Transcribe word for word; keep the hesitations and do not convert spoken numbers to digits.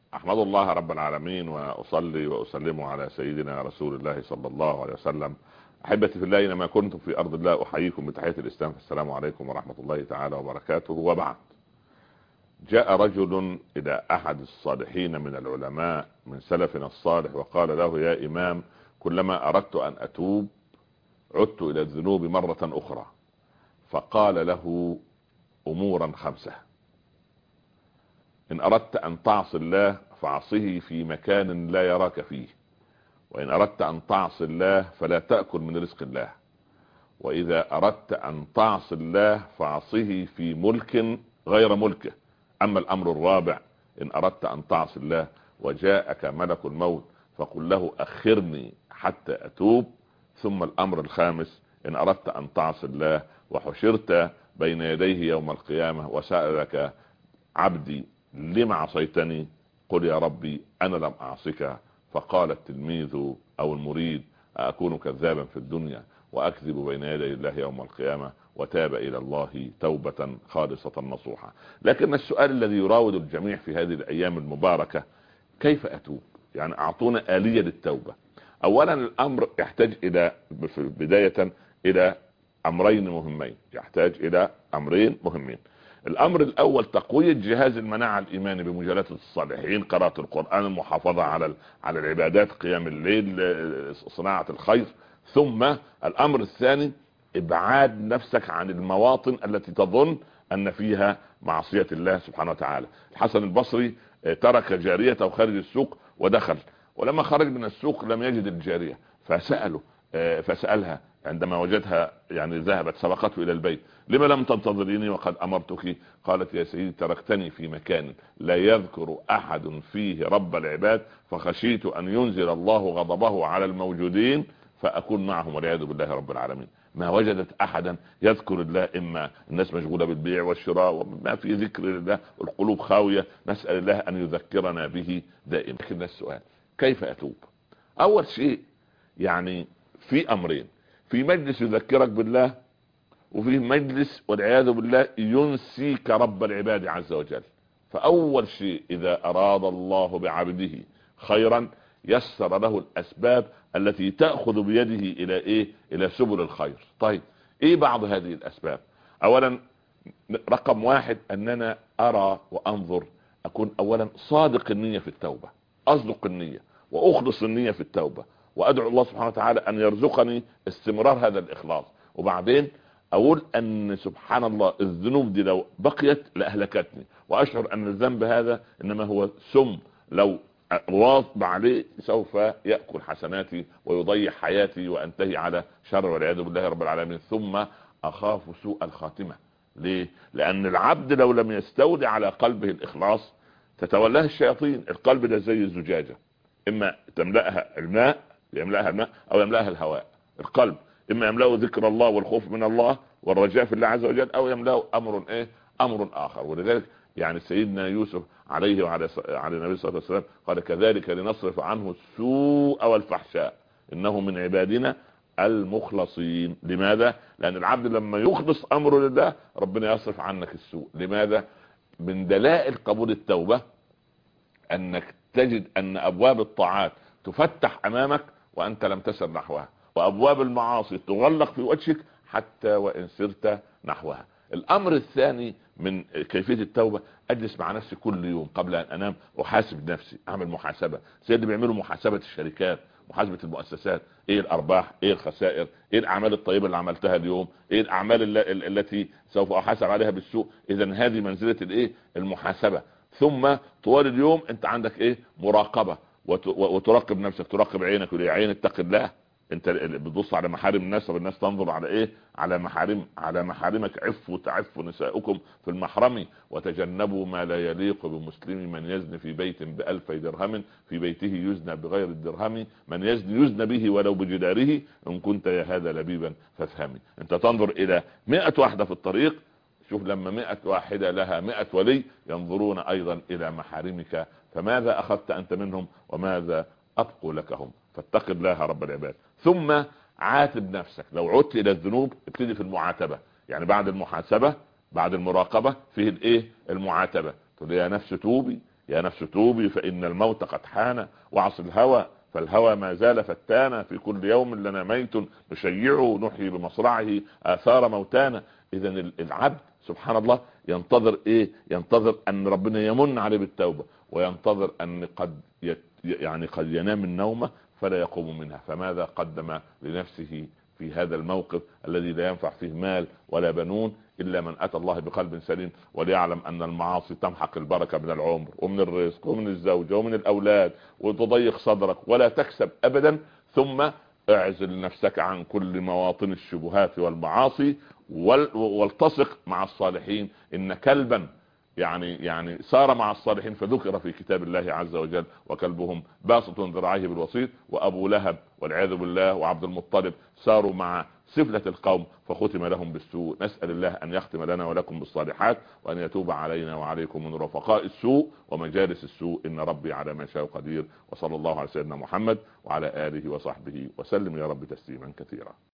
أحمد الله رب العالمين وأصلي وأسلم على سيدنا رسول الله صلى الله عليه وسلم. أحبتي في الله، أينما كنتم في أرض الله أحييكم بتحية الإسلام، السلام عليكم ورحمة الله تعالى وبركاته. وبعد، جاء رجل إلى أحد الصالحين من العلماء من سلفنا الصالح وقال له: يا إمام، كلما أردت أن أتوب عدت إلى الذنوب مرة أخرى. فقال له: أمورا خمسة. إن أردت أن تعصي الله فعصه في مكان لا يراك فيه، وإن أردت أن تعصي الله فلا تأكل من رزق الله، وإذا أردت أن تعصي الله فعصه في ملك غير ملكه. أما الأمر الرابع: إن أردت أن تعصي الله وجاءك ملك الموت فقل له: أخرني حتى أتوب. ثم الأمر الخامس: إن أردت أن تعصي الله وحشرت بين يديه يوم القيامة وسألك: عبدي لم عصيتني؟ قل: يا ربي أنا لم أعصك. فقال التلميذ أو المريد: أكون كذابا في الدنيا وأكذب بين يدي الله يوم القيامة؟ وتاب إلى الله توبة خالصة نصوحة. لكن السؤال الذي يراود الجميع في هذه الأيام المباركة: كيف أتوب؟ يعني أعطونا آلية للتوبة. أولا، الأمر يحتاج إلى بداية إلى أمرين مهمين، يحتاج إلى أمرين مهمين. الأمر الأول: تقوية جهاز المناعة الإيماني بمجالات الصالحين، قراءة القرآن، المحافظة على على العبادات، قيام الليل، صناعة الخير. ثم الأمر الثاني: ابعاد نفسك عن المواطن التي تظن ان فيها معصية الله سبحانه وتعالى. الحسن البصري ترك جاريته خارج السوق ودخل، ولما خرج من السوق لم يجد الجارية، فسأله فسألها عندما وجدها يعني ذهبت سبقته الى البيت: لما لم تنتظريني وقد امرتك؟ قالت: يا سيدي، تركتني في مكان لا يذكر احد فيه رب العباد، فخشيت ان ينزل الله غضبه على الموجودين فاكون معهم والعياذ بالله رب العالمين. ما وجدت احدا يذكر الله، اما الناس مشغولة بالبيع والشراء وما في ذكر الله، القلوب خاوية. نسأل الله ان يذكرنا به دائما. لكن السؤال: كيف اتوب؟ اول شيء يعني في امرين: في مجلس يذكرك بالله، وفي مجلس والعياذ بالله ينسيك رب العباد عز وجل. فاول شيء: اذا اراد الله بعبده خيرا يسر له الاسباب التي تأخذ بيده الى ايه؟ الى سبل الخير. طيب، ايه بعض هذه الاسباب؟ اولا، رقم واحد: اننا ارى وانظر، اكون اولا صادق النية في التوبة، اصدق النية واخلص النية في التوبة، وادعو الله سبحانه وتعالى ان يرزقني استمرار هذا الاخلاص. وبعدين اقول ان سبحان الله الذنوب دي لو بقيت لاهلكتني، واشعر ان الذنب هذا انما هو سم، لو واظب عليه سوف يأكل حسناتي ويضيع حياتي وانتهي على شر والعياذ بالله رب العالمين. ثم اخاف سوء الخاتمة. ليه؟ لان العبد لو لم يستولي على قلبه الاخلاص تتولاه الشياطين. القلب ده زي الزجاجة، اما تملأها الماء يملأها الماء او يملأها الهواء. القلب اما يملأه ذكر الله والخوف من الله والرجاء في الله عز وجل، او يملأه امر ايه؟ امر اخر. ولذلك يعني سيدنا يوسف عليه وعلى على النبي صلى الله عليه وسلم قال: كذلك لنصرف عنه السوء والفحشاء انه من عبادنا المخلصين. لماذا؟ لان العبد لما يخلص امره لله ربنا يصرف عنك السوء. لماذا؟ من دلائل قبول التوبة انك تجد ان ابواب الطاعات تفتح امامك وانت لم تسر نحوها، وابواب المعاصي تغلق في وجهك حتى وان سرت نحوها. الامر الثاني من كيفية التوبة: اجلس مع نفسي كل يوم قبل ان انام احاسب نفسي، اعمل محاسبة. سيدي بيعملوا محاسبة الشركات، محاسبة المؤسسات، ايه الارباح، ايه الخسائر، ايه الاعمال الطيبة اللي عملتها اليوم، ايه الاعمال التي سوف احاسب عليها بالسوء. اذا هذه منزلة الايه؟ المحاسبة. ثم طوال اليوم انت عندك ايه؟ مراقبة، وتراقب نفسك، تراقب عينك، وليه عين اتق الله. انت بتبص على محارم الناس والناس تنظر على ايه؟ على محارم على محارمك. عفوا تعفوا نساؤكم في المحرم وتجنبوا ما لا يليق بمسلم. من يزن في بيت بألف درهم في بيته يزنى بغير الدرهم. من يزن يزنى به ولو بجداره. ان كنت يا هذا لبيبا فافهمي. انت تنظر الى مئة واحدة في الطريق، شوف لما مئة واحدة لها مئة ولي ينظرون ايضا الى محارمك، فماذا اخذت انت منهم وماذا ابقوا لك هم؟ فاتق الله رب العباد. ثم عاتب نفسك. لو عدت الى الذنوب ابتدي في المعاتبة. يعني بعد المحاسبة بعد المراقبة فيه الايه؟ المعاتبة. تقول يا نفس توبي، يا نفس توبي فإن الموت قد حان، وعص الهوى فالهوى ما زال فتانا، في كل يوم لنا ميت نشيعه نحيي بمصرعه آثار موتانا. إذا العبد سبحان الله ينتظر ايه؟ ينتظر ان ربنا يمن عليه بالتوبة، وينتظر ان قد يت يعني قد ينام النومة فلا يقوم منها. فماذا قدم لنفسه في هذا الموقف الذي لا ينفع فيه مال ولا بنون إلا من أتى الله بقلب سليم؟ وليعلم أن المعاصي تمحق البركة من العمر ومن الرزق ومن الزوجة ومن الأولاد، وتضيق صدرك ولا تكسب أبدا. ثم اعزل نفسك عن كل مواطن الشبهات والمعاصي، والتصق مع الصالحين. إن كلبا يعني يعني سار مع الصالحين فذكر في كتاب الله عز وجل وكلبهم باسط ذراعيه بالوسيط. وأبو لهب والعياذ بالله وعبد المطلب ساروا مع سفلة القوم فختم لهم بالسوء. نسأل الله أن يختم لنا ولكم بالصالحات، وأن يتوب علينا وعليكم من رفقاء السوء ومجالس السوء، إن ربي على ما شاء قدير. وصلى الله على سيدنا محمد وعلى آله وصحبه وسلم يا رب تسليما كثيرا.